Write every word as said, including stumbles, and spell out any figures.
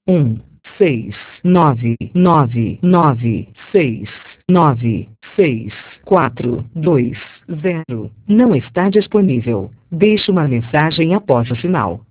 um seis nove nove nove seis nove seis quatro dois zero não está disponível. Deixe uma mensagem após o sinal.